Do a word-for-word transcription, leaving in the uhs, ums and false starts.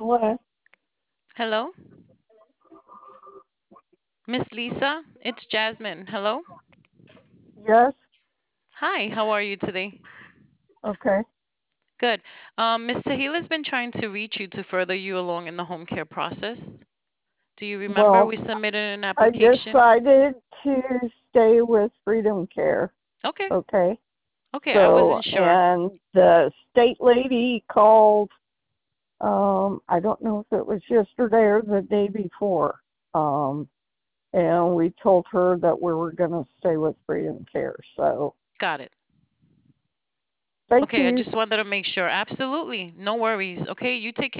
What? Hello, Miss Lisa. It's Jasmine. Hello. Yes. Hi. How are you today? Okay. Good. Um, Miss Tahila has been trying to reach you to further you along in the home care process. Do you remember Well, we submitted an I application? decided to stay with Freedom Care. Okay. Okay. Okay. I So, wasn't sure. and the state lady called. Um, I don't know if it was yesterday or the day before. Um, and we told her that we were going to stay with Freedom Care. So, Got it. thank Okay. I you. just wanted to make sure. Absolutely. No worries. Okay. You take